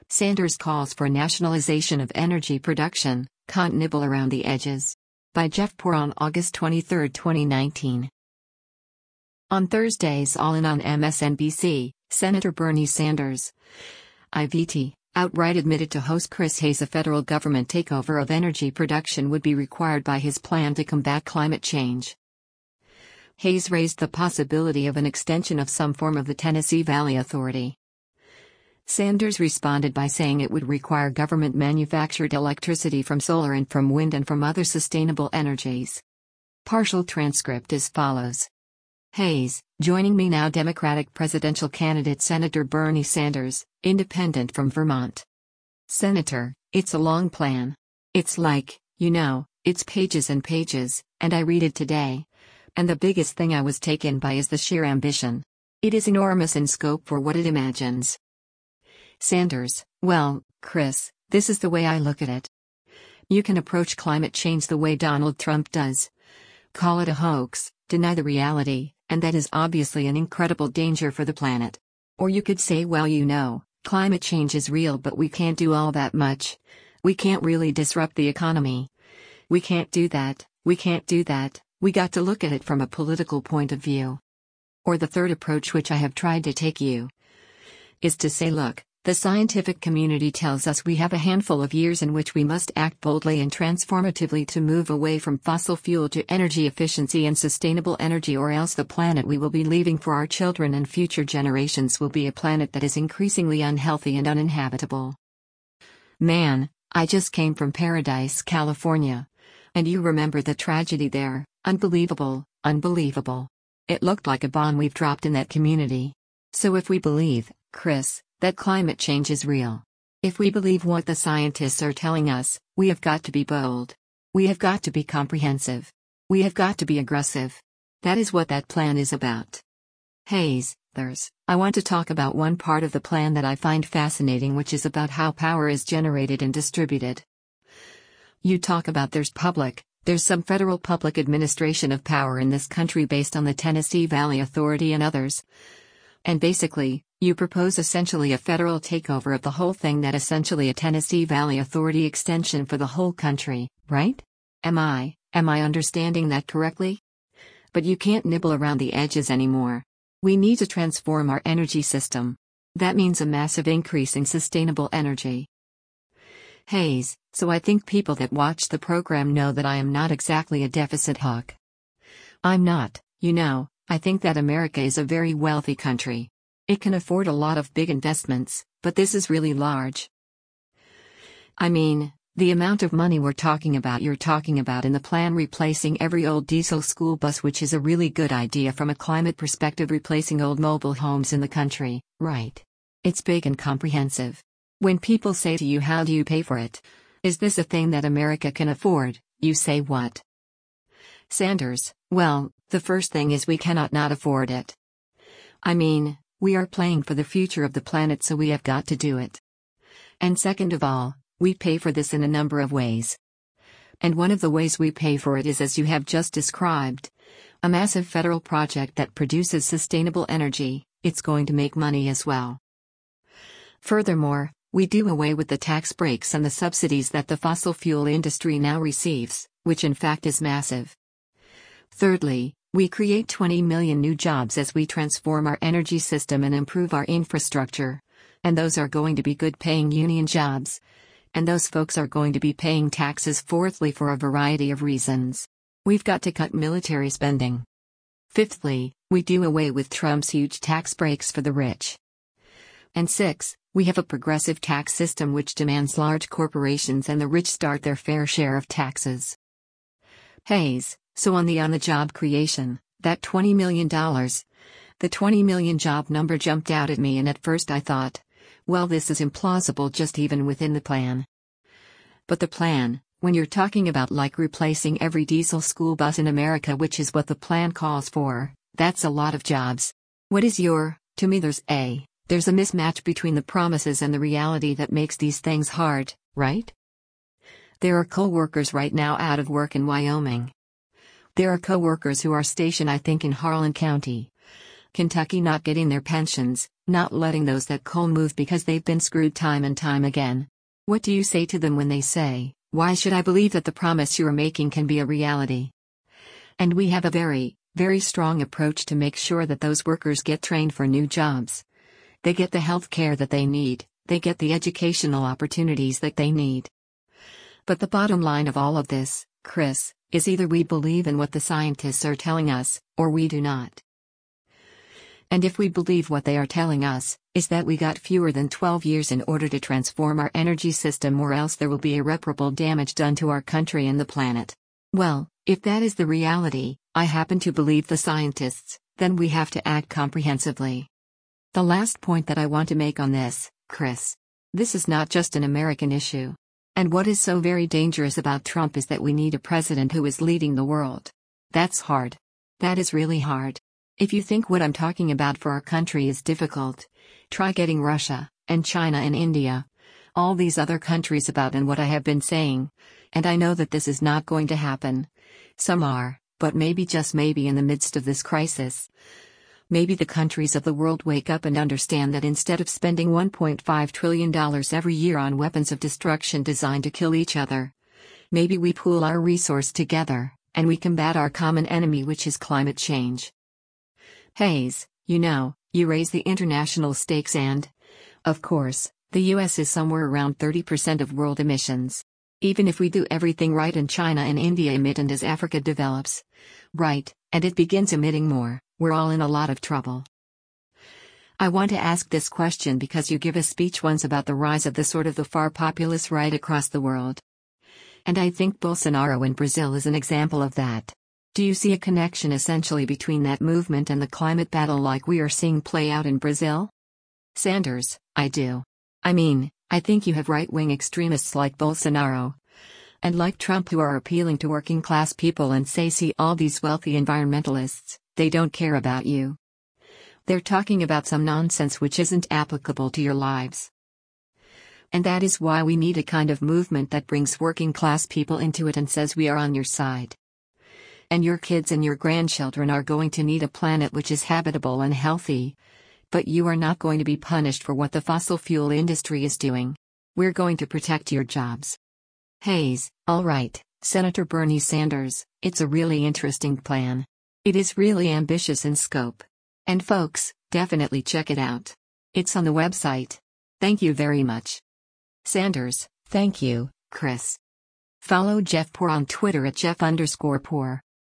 Sanders calls for nationalization of energy production, can't nibble around the edges. By Jeff Poor on August 23, 2019. On Thursday's All In on MSNBC, Senator Bernie Sanders, IVT, outright admitted to host Chris Hayes a federal government takeover of energy production would be required by his plan to combat climate change. Hayes raised the possibility of an extension of some form of the Tennessee Valley Authority. Sanders responded by saying it would require government-manufactured electricity from solar and from wind and from other sustainable energies. Partial transcript as follows. Hayes, joining me now Democratic presidential candidate Senator Bernie Sanders, independent from Vermont. Senator, it's a long plan. It's like, it's pages and pages, and I read it today. And the biggest thing I was taken by is the sheer ambition. It is enormous in scope for what it imagines. Sanders, well, Chris, this is the way I look at it. You can approach climate change the way Donald Trump does. Call it a hoax, deny the reality, and that is obviously an incredible danger for the planet. Or you could say, well, climate change is real, but we can't do all that much. We can't really disrupt the economy. We can't do that, we got to look at it from a political point of view. Or the third approach, which I have tried to take is to say, look, the scientific community tells us we have a handful of years in which we must act boldly and transformatively to move away from fossil fuel to energy efficiency and sustainable energy, or else the planet we will be leaving for our children and future generations will be a planet that is increasingly unhealthy and uninhabitable. Man, I just came from Paradise, California. And you remember the tragedy there. Unbelievable. It looked like a bomb we've dropped in that community. So if we believe, Chris, that climate change is real, if we believe what the scientists are telling us, we have got to be bold. We have got to be comprehensive. We have got to be aggressive. That is what that plan is about. Hayes, I want to talk about one part of the plan that I find fascinating, which is about how power is generated and distributed. You talk about there's some federal public administration of power in this country based on the Tennessee Valley Authority and others. And basically, you propose essentially a federal takeover of the whole thing, that essentially a Tennessee Valley Authority extension for the whole country, right? Am I understanding that correctly? But you can't nibble around the edges anymore. We need to transform our energy system. That means a massive increase in sustainable energy. Hayes, so I think people that watch the program know that I am not exactly a deficit hawk. I'm not, I think that America is a very wealthy country. It can afford a lot of big investments, but this is really large. I mean, the amount of money you're talking about in the plan, replacing every old diesel school bus, which is a really good idea from a climate perspective, replacing old mobile homes in the country, right? It's big and comprehensive. When people say to you, how do you pay for it? Is this a thing that America can afford? You say what? Sanders, well, the first thing is we cannot not afford it. I mean, we are playing for the future of the planet, so we have got to do it. And second of all, we pay for this in a number of ways. And one of the ways we pay for it is, as you have just described, a massive federal project that produces sustainable energy. It's going to make money as well. Furthermore, we do away with the tax breaks and the subsidies that the fossil fuel industry now receives, which in fact is massive. Thirdly, we create 20 million new jobs as we transform our energy system and improve our infrastructure. And those are going to be good-paying union jobs. And those folks are going to be paying taxes. Fourthly, for a variety of reasons, we've got to cut military spending. Fifthly, we do away with Trump's huge tax breaks for the rich. And six, we have a progressive tax system which demands large corporations and the rich start their fair share of taxes. Hayes, so on the job creation, that $20 million. The 20 million job number jumped out at me, and at first I thought, well, this is implausible just even within the plan. But the plan, when you're talking about like replacing every diesel school bus in America, which is what the plan calls for, that's a lot of jobs. To me there's a mismatch between the promises and the reality that makes these things hard, right? There are co-workers right now out of work in Wyoming. There are co-workers who are stationed, I think, in Harlan County. Kentucky not getting their pensions, not letting those that coal move because they've been screwed time and time again. What do you say to them when they say, "Why should I believe that the promise you are making can be a reality?" And we have a very, very strong approach to make sure that those workers get trained for new jobs. They get the health care that they need, they get the educational opportunities that they need. But the bottom line of all of this, Chris, is either we believe in what the scientists are telling us, or we do not. And if we believe what they are telling us, is that we got fewer than 12 years in order to transform our energy system, or else there will be irreparable damage done to our country and the planet. Well, if that is the reality, I happen to believe the scientists, then we have to act comprehensively. The last point that I want to make on this, Chris. This is not just an American issue. And what is so very dangerous about Trump is that we need a president who is leading the world. That's hard. That is really hard. If you think what I'm talking about for our country is difficult, try getting Russia, and China and India, all these other countries about and what I have been saying. And I know that this is not going to happen. Some are, but maybe just maybe in the midst of this crisis, maybe the countries of the world wake up and understand that instead of spending $1.5 trillion every year on weapons of destruction designed to kill each other, maybe we pool our resources together, and we combat our common enemy, which is climate change. Hayes, you raise the international stakes and, of course, the US is somewhere around 30% of world emissions. Even if we do everything right and China and India emit, and as Africa develops, right, and it begins emitting more, we're all in a lot of trouble. I want to ask this question because you give a speech once about the rise of the far populist right across the world. And I think Bolsonaro in Brazil is an example of that. Do you see a connection essentially between that movement and the climate battle like we are seeing play out in Brazil? Sanders, I do. I mean, I think you have right-wing extremists like Bolsonaro and like Trump who are appealing to working-class people and say, see all these wealthy environmentalists, they don't care about you. They're talking about some nonsense which isn't applicable to your lives. And that is why we need a kind of movement that brings working-class people into it and says we are on your side. And your kids and your grandchildren are going to need a planet which is habitable and healthy. But you are not going to be punished for what the fossil fuel industry is doing. We're going to protect your jobs. Hayes, all right, Senator Bernie Sanders, it's a really interesting plan. It is really ambitious in scope. And folks, definitely check it out. It's on the website. Thank you very much. Sanders, thank you, Chris. Follow Jeff Poor on Twitter at Jeff_Poor.